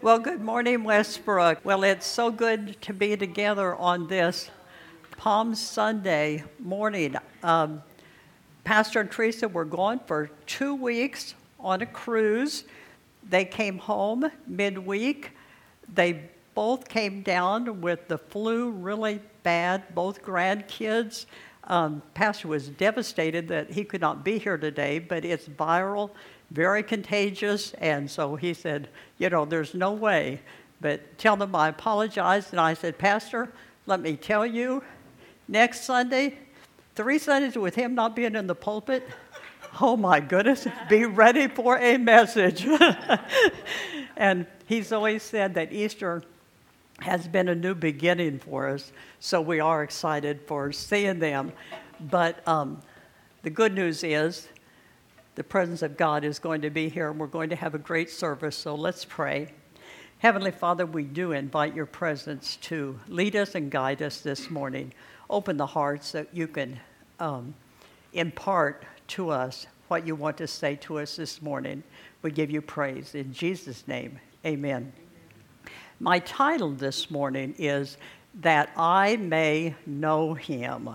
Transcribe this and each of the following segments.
Well, good morning, Westbrook. Well, it's so good to be together on this Palm Sunday morning. Pastor and Teresa were gone for 2 weeks on a cruise. They came home midweek. They both came down with the flu really bad, both grandkids. Pastor was devastated that he could not be here today, but it's viral, very contagious, and so he said, there's no way. But tell them I apologized, and I said, Pastor, let me tell you, next Sunday, 3 Sundays with him not being in the pulpit, oh my goodness, be ready for a message. And he's always said that Easter has been a new beginning for us, so we are excited for seeing them. But the good news is the presence of God is going to be here, and we're going to have a great service, so let's pray. Heavenly Father, we do invite your presence to lead us and guide us this morning. Open the hearts that you can impart to us what you want to say to us this morning. We give you praise. In Jesus' name, amen. My title this morning is That I May Know Him.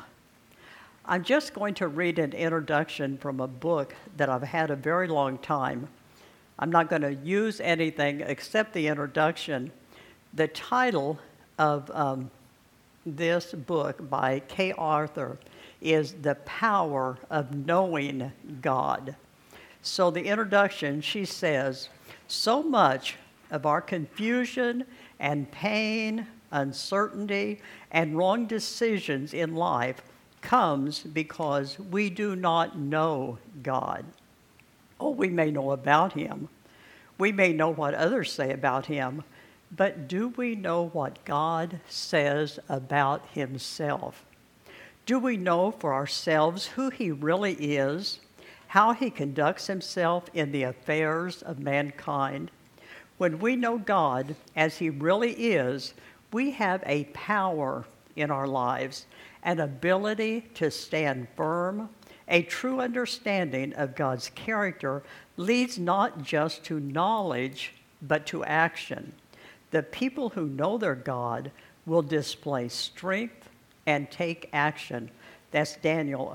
I'm just going to read an introduction from a book that I've had a very long time. I'm not going to use anything except the introduction. The title of this book by Kay Arthur is The Power of Knowing God. So the introduction, she says, so much of our confusion and pain, uncertainty, and wrong decisions in life comes because we do not know God. Oh, we may know about him. We may know what others say about him, but do we know what God says about himself? Do we know for ourselves who he really is, how he conducts himself in the affairs of mankind? When we know God as he really is, we have a power in our lives, an ability to stand firm. A true understanding of God's character leads not just to knowledge, but to action. The people who know their God will display strength and take action. That's Daniel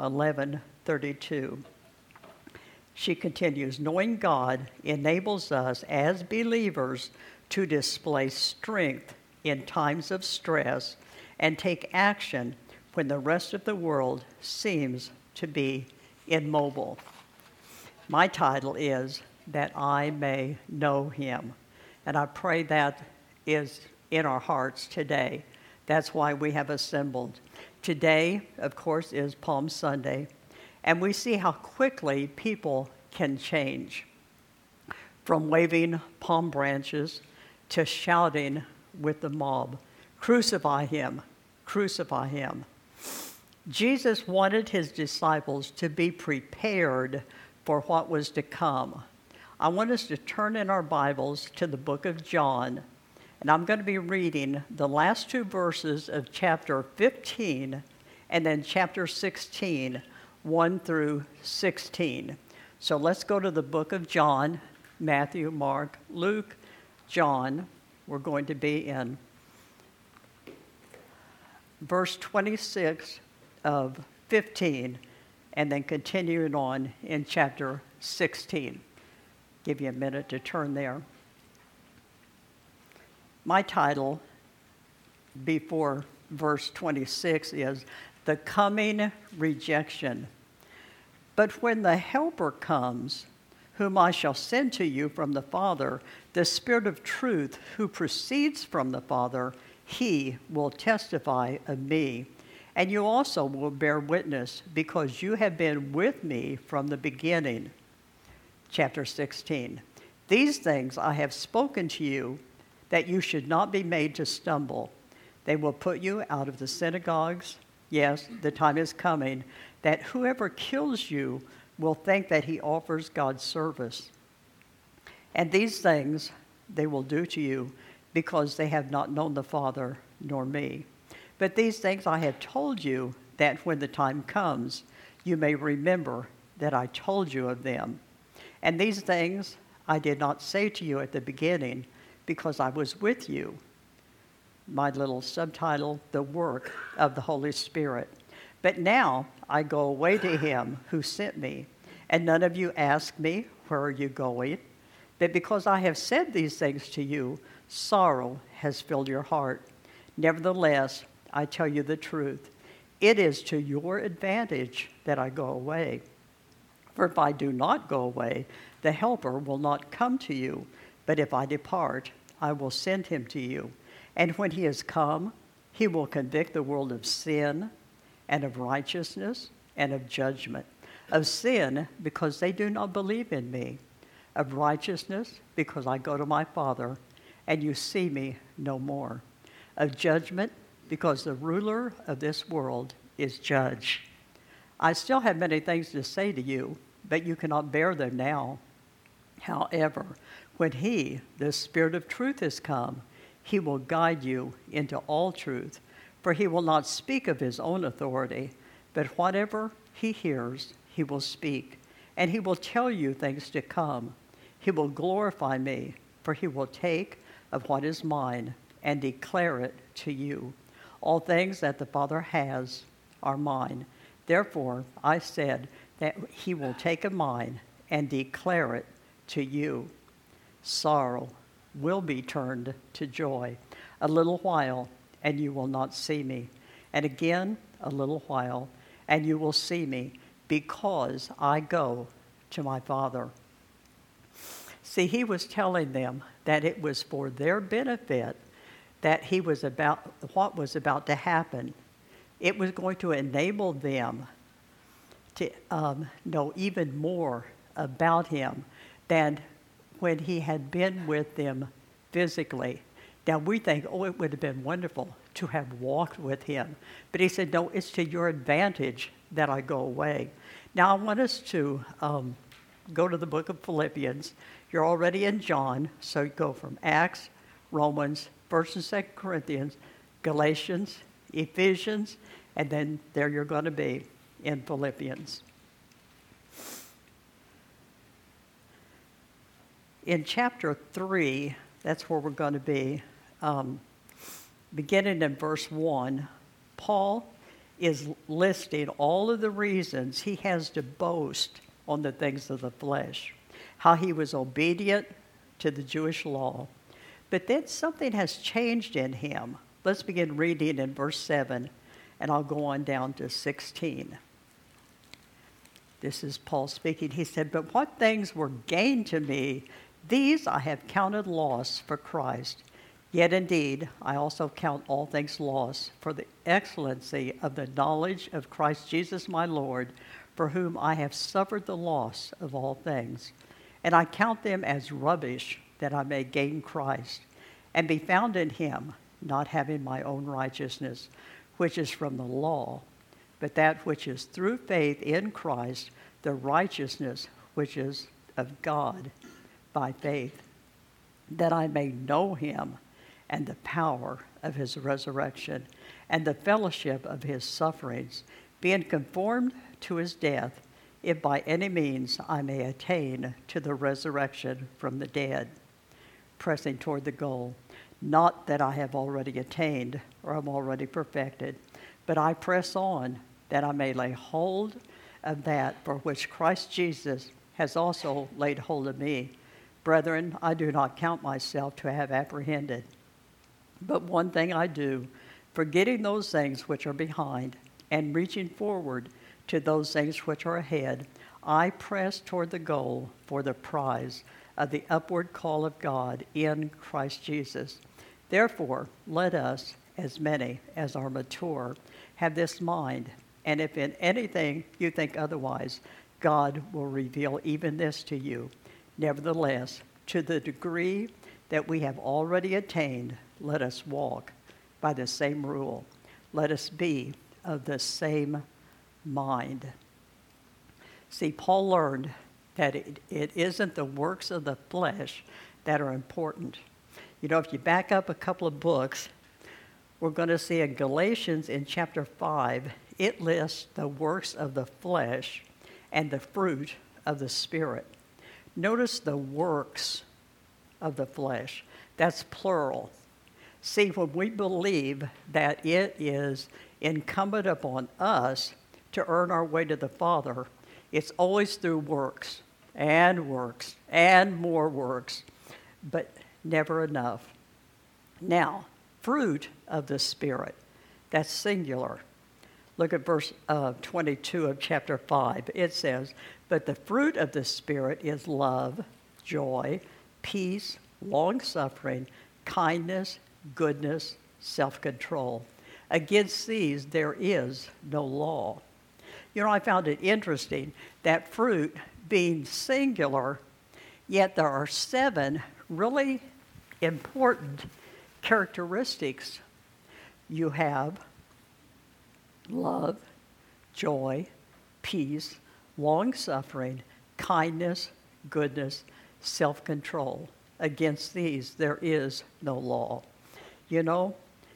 11:32. She continues, knowing God enables us as believers to display strength in times of stress and take action when the rest of the world seems to be immobile. My title is That I May Know Him. And I pray that is in our hearts today. That's why we have assembled. Today, of course, is Palm Sunday. And we see how quickly people can change. From waving palm branches to shouting with the mob, crucify him, crucify him. Jesus wanted his disciples to be prepared for what was to come. I want us to turn in our Bibles to the book of John, and I'm going to be reading the last 2 verses of chapter 15 and then chapter 16, 1 through 16. So let's go to the book of John, Matthew, Mark, Luke, John. We're going to be in verse 26 of 15, and then continuing on in chapter 16. Give you a minute to turn there. My title before verse 26 is The Coming Rejection. But when the Helper comes, whom I shall send to you from the Father, the Spirit of truth who proceeds from the Father, he will testify of me. And you also will bear witness, because you have been with me from the beginning. Chapter 16. These things I have spoken to you, that you should not be made to stumble. They will put you out of the synagogues. Yes, the time is coming, that whoever kills you will think that he offers God service. And these things they will do to you, because they have not known the Father nor me. But these things I have told you, that when the time comes, you may remember that I told you of them. And these things I did not say to you at the beginning, because I was with you. My little subtitle, The Work of the Holy Spirit. But now I go away to him who sent me, and none of you ask me, where are you going? But because I have said these things to you, sorrow has filled your heart. Nevertheless, I tell you the truth. It is to your advantage that I go away. For if I do not go away, the Helper will not come to you. But if I depart, I will send him to you. And when he has come, he will convict the world of sin and of righteousness and of judgment. Of sin, because they do not believe in me. Of righteousness, because I go to my Father, and you see me no more. Of judgment, because the ruler of this world is judged. I still have many things to say to you, but you cannot bear them now. However, when he, the Spirit of truth, has come, he will guide you into all truth, for he will not speak of his own authority, but whatever he hears, he will speak, and he will tell you things to come. He will glorify me, for he will take of what is mine and declare it to you. All things that the Father has are mine. Therefore, I said that he will take of mine and declare it to you. Sorrow will be turned to joy. A little while, and you will not see me. And again, a little while, and you will see me, because I go to my Father. See, he was telling them that it was for their benefit that what was about to happen. It was going to enable them to know even more about him than when he had been with them physically. Now we think, it would have been wonderful to have walked with him. But he said, no, it's to your advantage that I go away. Now I want us to go to the book of Philippians. You're already in John, so you go from Acts, Romans, 1st and 2nd Corinthians, Galatians, Ephesians, and then there you're going to be in Philippians. In chapter 3, that's where we're going to be, beginning in verse 1, Paul is listing all of the reasons he has to boast on the things of the flesh, how he was obedient to the Jewish law. But then something has changed in him. Let's begin reading in verse 7, and I'll go on down to 16. This is Paul speaking. He said, but what things were gained to me, these I have counted loss for Christ. Yet indeed, I also count all things loss for the excellency of the knowledge of Christ Jesus my Lord, for whom I have suffered the loss of all things. And I count them as rubbish, that I may gain Christ, and be found in him, not having my own righteousness, which is from the law, but that which is through faith in Christ, the righteousness which is of God by faith, that I may know him and the power of his resurrection and the fellowship of his sufferings, being conformed to his death, if by any means I may attain to the resurrection from the dead, pressing toward the goal. Not that I have already attained or am already perfected, but I press on that I may lay hold of that for which Christ Jesus has also laid hold of me. Brethren, I do not count myself to have apprehended. But one thing I do, forgetting those things which are behind and reaching forward to those things which are ahead, I press toward the goal for the prize of the upward call of God in Christ Jesus. Therefore, let us, as many as are mature, have this mind, and if in anything you think otherwise, God will reveal even this to you. Nevertheless, to the degree that we have already attained, let us walk by the same rule. Let us be of the same mind. See, Paul learned that it isn't the works of the flesh that are important. You know, if you back up a couple of books, we're going to see in Galatians in chapter 5, it lists the works of the flesh and the fruit of the Spirit. Notice the works of the flesh. That's plural. See, when we believe that it is incumbent upon us to earn our way to the Father, it's always through works and more works, but never enough. Now, fruit of the Spirit, that's singular. Look at verse 22 of chapter 5. It says, "But the fruit of the Spirit is love, joy, peace, long-suffering, kindness, goodness, self-control. Against these there is no law." You know, I found it interesting that fruit being singular, yet there are 7 really important characteristics. You have love, joy, peace, long-suffering, kindness, goodness, self-control. Against these there is no law. You know,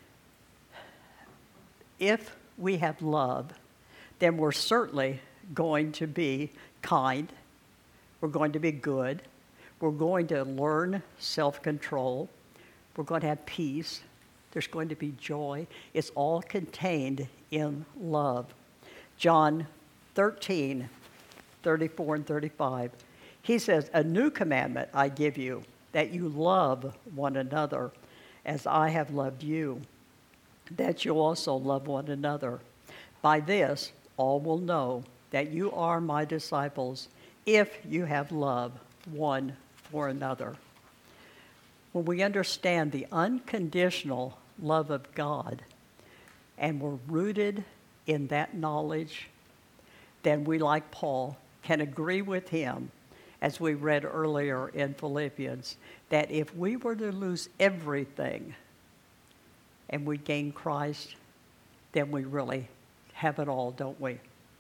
if we have love, then we're certainly going to be kind. We're going to be good. We're going to learn self-control. We're going to have peace. There's going to be joy. It's all contained in love. John 13, 34 and 35. He says, "A new commandment I give you, that you love one another as I have loved you, that you also love one another. By this, all will know that you are my disciples, if you have love one for another." When we understand the unconditional love of God, and we're rooted in that knowledge, then we, like Paul, can agree with him, as we read earlier in Philippians, that if we were to lose everything and we gain Christ, then we really have it all, don't we?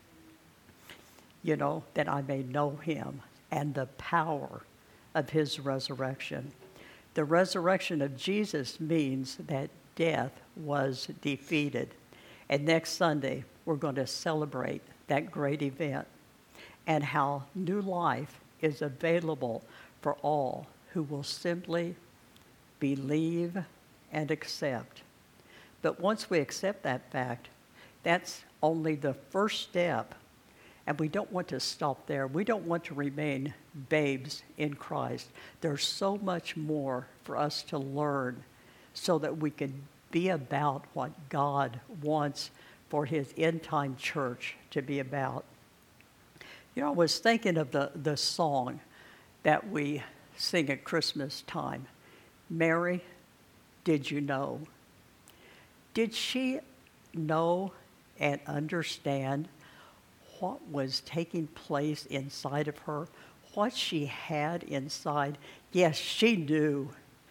You know, that I may know him and the power of his resurrection. The resurrection of Jesus means that death was defeated. And next Sunday, we're going to celebrate that great event and how new life is available for all who will simply believe and accept. But once we accept that fact, that's only the first step. And we don't want to stop there. We don't want to remain babes in Christ. There's so much more for us to learn so that we can be about what God wants for his end-time church to be about. You know, I was thinking of the song that we sing at Christmas time. Mary, did you know? Did she know and understand what was taking place inside of her, what she had inside? Yes, she knew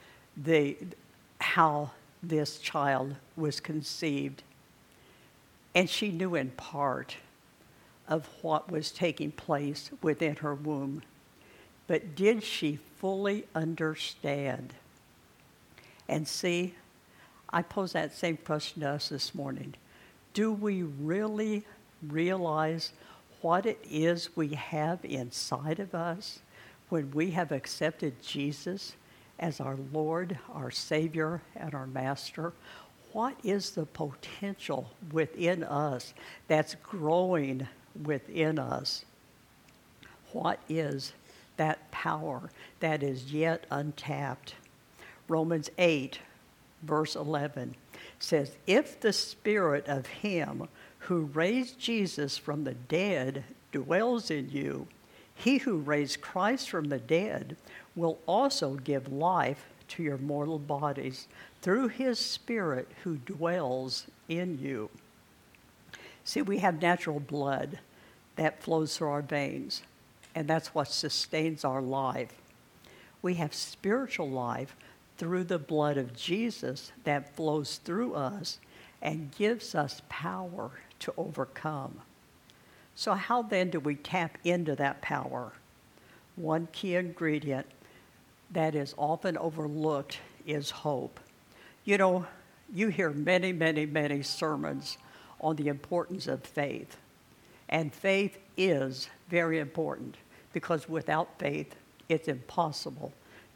how this child was conceived, and she knew in part of what was taking place within her womb. But did she fully understand? And see, I pose that same question to us this morning. Do we really realize what it is we have inside of us when we have accepted Jesus as our Lord, our Savior, and our Master? What is the potential within us that's growing within us? What is that power that is yet untapped? Romans 8, verse 11 says, "If the Spirit of him who raised Jesus from the dead dwells in you, he who raised Christ from the dead will also give life to your mortal bodies through his Spirit who dwells in you." See, we have natural blood that flows through our veins, and that's what sustains our life. We have spiritual life through the blood of Jesus that flows through us and gives us power to overcome. So how then do we tap into that power? One key ingredient that is often overlooked is hope. You know, you hear many, many, many sermons on the importance of faith. And faith is very important because without faith, it's impossible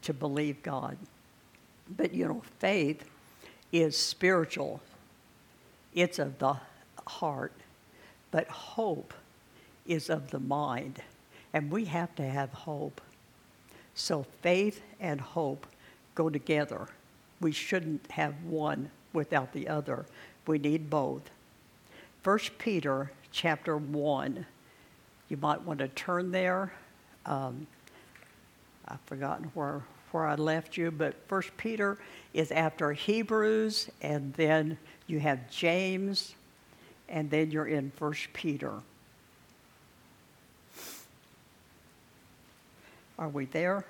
to believe God. But faith is spiritual. It's of the heart. But hope is of the mind. And we have to have hope. So faith and hope go together. We shouldn't have one without the other. We need both. 1 Peter chapter 1. You might want to turn there. I've forgotten where I left you, but 1 Peter is after Hebrews, and then you have James, and then you're in 1 Peter. Are we there?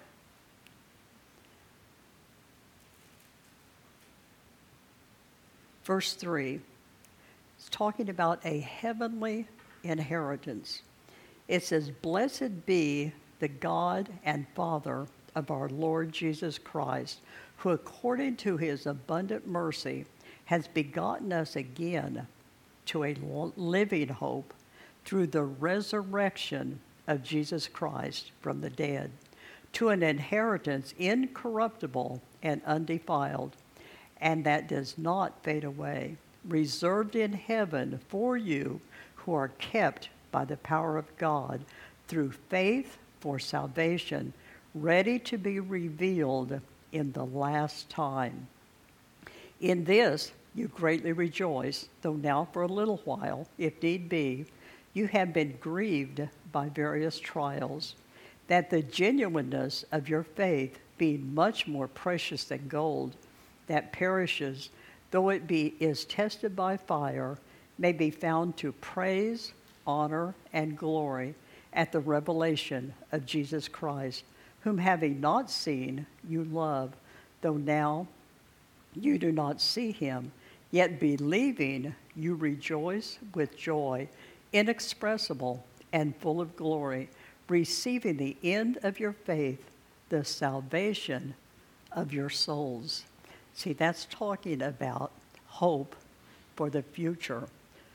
Verse 3. It's talking about a heavenly inheritance. It says, "Blessed be the God and Father of our Lord Jesus Christ, who according to his abundant mercy has begotten us again to a living hope through the resurrection of Jesus Christ from the dead, to an inheritance incorruptible and undefiled, and that does not fade away, reserved in heaven for you who are kept by the power of God through faith for salvation, ready to be revealed in the last time. In this you greatly rejoice, though now for a little while, if need be, you have been grieved by various trials, that the genuineness of your faith, being much more precious than gold, that perishes, though it is tested by fire, may be found to praise, honor, and glory at the revelation of Jesus Christ, whom having not seen, you love, though now you do not see him, yet believing you rejoice with joy inexpressible and full of glory, receiving the end of your faith, the salvation of your souls." See, that's talking about hope for the future.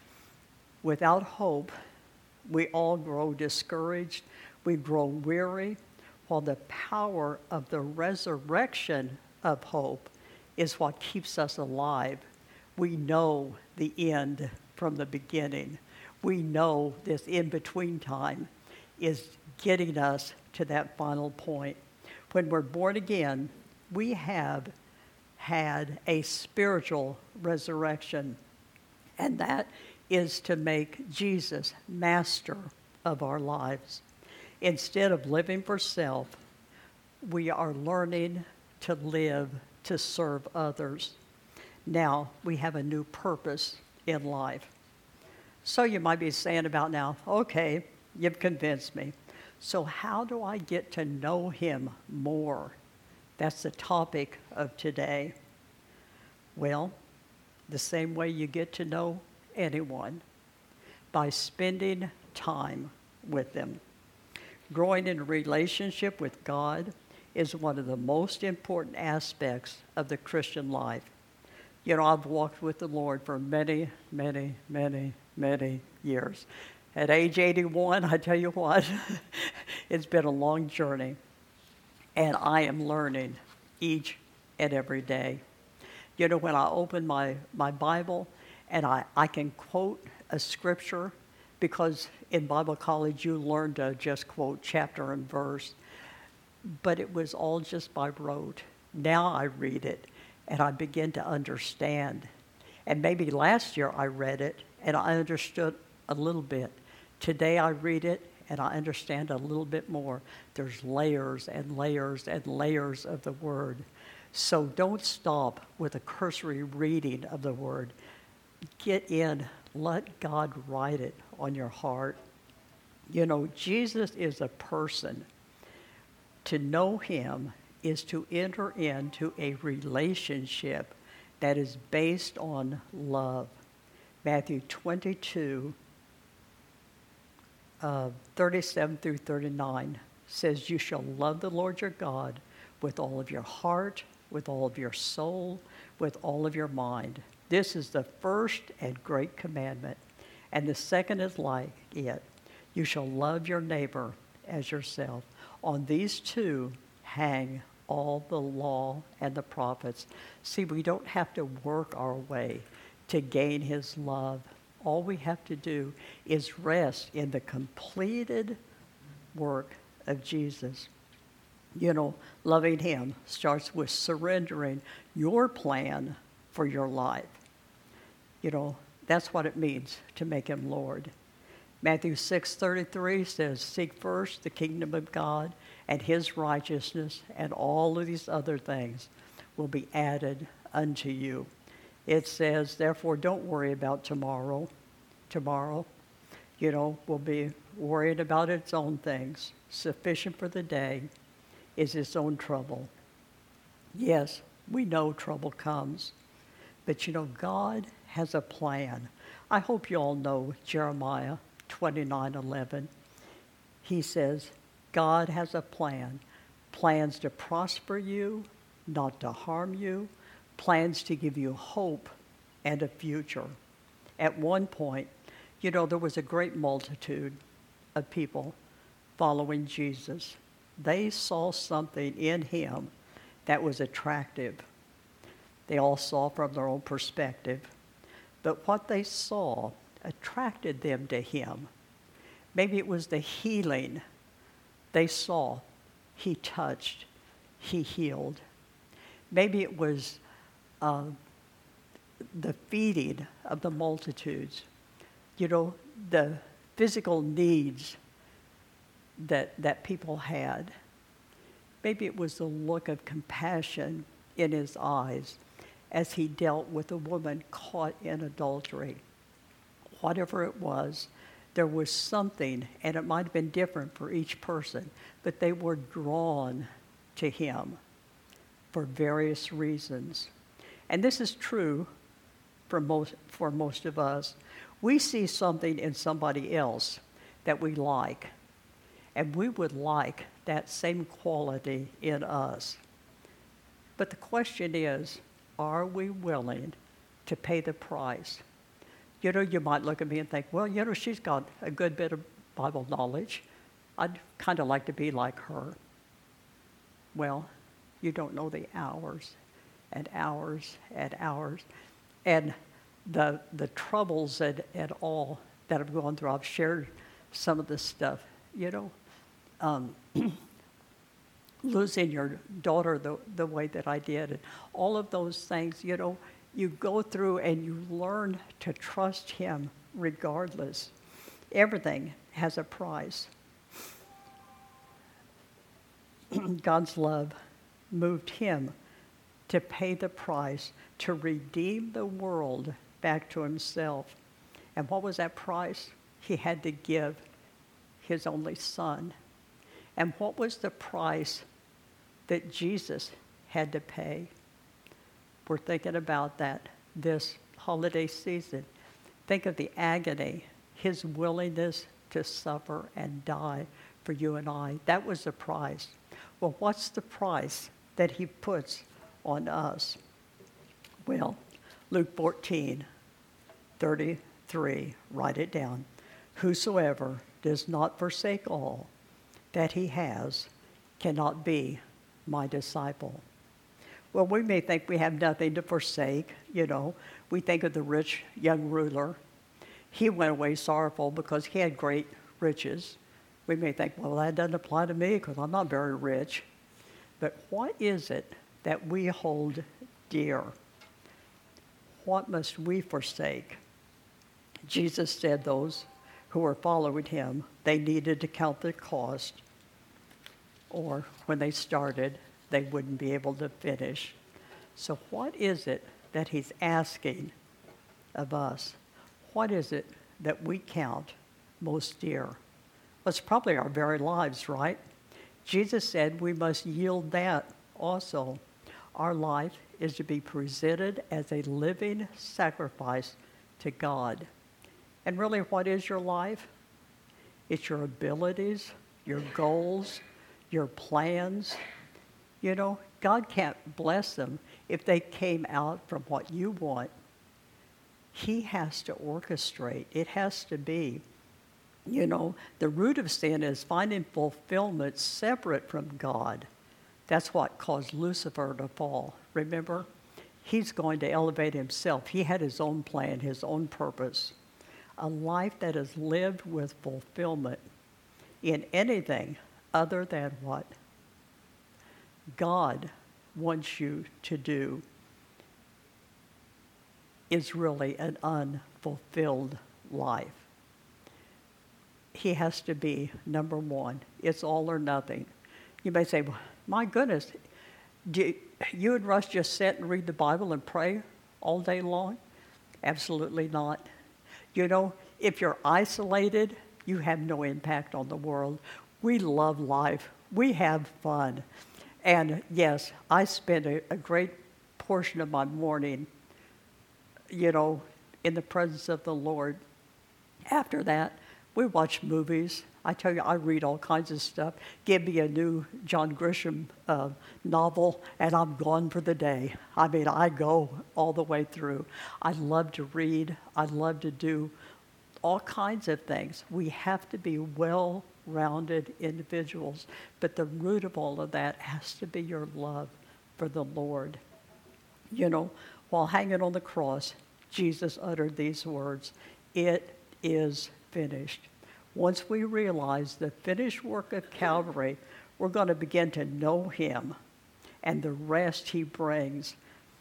Without hope, we all grow discouraged, we grow weary, while the power of the resurrection of hope is what keeps us alive. We know the end from the beginning. We know this in-between time is getting us to that final point. When we're born again, we have had a spiritual resurrection, and that is to make Jesus master of our lives. Instead of living for self, we are learning to live to serve others. Now we have a new purpose in life. So you might be saying about now, okay, you've convinced me. So how do I get to know him more? That's the topic of today. Well, the same way you get to know anyone, by spending time with them. Growing in a relationship with God is one of the most important aspects of the Christian life. I've walked with the Lord for many, many, many, many years. At age 81, I tell you what, it's been a long journey. And I am learning each and every day. When I open my Bible and I can quote a scripture, because in Bible college you learn to just quote chapter and verse, but it was all just by rote. Now I read it and I begin to understand. And maybe last year I read it and I understood a little bit. Today I read it and I understand a little bit more. There's layers and layers and layers of the Word. So don't stop with a cursory reading of the Word. Get in, let God write it on your heart. Jesus is a person. To know him is to enter into a relationship that is based on love. Matthew 22, 37 through 39 says, "You shall love the Lord your God with all of your heart, with all of your soul, with all of your mind. This is the first and great commandment. And the second is like it. You shall love your neighbor as yourself. On these two hang all the law and the prophets. See, we don't have to work our way to gain his love. All we have to do is rest in the completed work of Jesus. You know, loving him starts with surrendering your plan for your life. You know, that's what it means to make him Lord. Matthew 6:33 says, seek first the kingdom of God and his righteousness, and all of these other things will be added unto you. It says, therefore, don't worry about tomorrow. Tomorrow, you know, will be worried about its own things. Sufficient for the day is its own trouble. Yes, we know trouble comes, but you know, God has a plan. I hope you all know Jeremiah 29:11. He says, God has a plan, plans to prosper you, not to harm you, plans to give you hope and a future. At one point, you know, there was a great multitude of people following Jesus. They saw something in him that was attractive. They all saw from their own perspective. But what they saw attracted them to him. Maybe it was the healing they saw. He touched, he healed. Maybe it was the feeding of the multitudes. You know, the physical needs that people had. Maybe it was the look of compassion in his eyes as he dealt with a woman caught in adultery. Whatever it was, there was something, and it might have been different for each person, but they were drawn to him for various reasons. And this is true for most of us. We see something in somebody else that we like, and we would like that same quality in us. But the question is, are we willing to pay the price? You know, you might look at me and think, well, you know, she's got a good bit of Bible knowledge. I'd kind of like to be like her. Well, you don't know the hours and hours and hours. And the troubles and all that I've gone through, I've shared some of this stuff, you know. Losing your daughter the way that I did, and all of those things, you know, you go through and you learn to trust him regardless. Everything has a price. God's love moved him to pay the price to redeem the world back to himself. And what was that price? He had to give his only son. And what was the price that Jesus had to pay? We're thinking about that this holiday season. Think of the agony, his willingness to suffer and die for you and I. That was the price. Well, what's the price that he puts on us? Well, Luke 14:33, write it down. Whosoever does not forsake all that he has cannot be my disciple. Well, we may think we have nothing to forsake, you know. We think of the rich young ruler. He went away sorrowful because he had great riches. We may think, well, that doesn't apply to me because I'm not very rich. But what is it that we hold dear? What must we forsake? Jesus said those who were following him, they needed to count the cost, or when they started, they wouldn't be able to finish. So what is it that he's asking of us? What is it that we count most dear? Well, it's probably our very lives, right? Jesus said we must yield that also. Our life is to be presented as a living sacrifice to God. And really, what is your life? It's your abilities, your goals, your plans. You know, God can't bless them if they came out from what you want. He has to orchestrate. It has to be. You know, the root of sin is finding fulfillment separate from God. That's what caused Lucifer to fall. Remember? He's going to elevate himself. He had his own plan, his own purpose. A life that is lived with fulfillment in anything other than what God wants you to do is really an unfulfilled life. He has to be number one. It's all or nothing. You may say, well, my goodness, do you and Russ just sit and read the Bible and pray all day long? Absolutely not. You know, if you're isolated, you have no impact on the world. We love life. We have fun. And yes, I spend a great portion of my morning, you know, in the presence of the Lord. After that, we watch movies. I tell you, I read all kinds of stuff. Give me a new John Grisham novel, and I'm gone for the day. I mean, I go all the way through. I love to read. I love to do all kinds of things. We have to be well-rounded individuals, but the root of all of that has to be your love for the Lord. You know, while hanging on the cross, Jesus uttered these words, "It is finished." Once we realize the finished work of Calvary, we're going to begin to know him and the rest he brings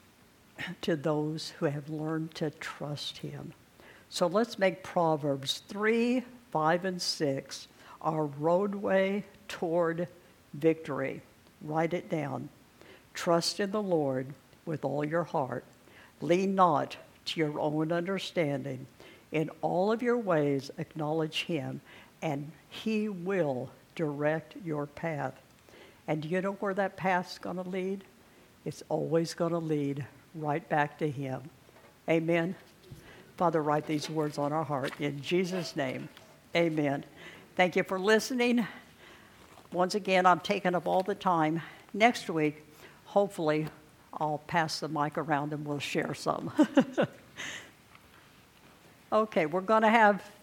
to those who have learned to trust him. So let's make Proverbs 3, 5, and 6 our roadway toward victory. Write it down. Trust in the Lord with all your heart. Lean not to your own understanding. In all of your ways, acknowledge him, and he will direct your path. And do you know where that path's going to lead? It's always going to lead right back to him. Amen. Father, write these words on our heart. In Jesus' name, amen. Thank you for listening. Once again, I'm taking up all the time. Next week, hopefully, I'll pass the mic around and we'll share some. Okay, we're going to have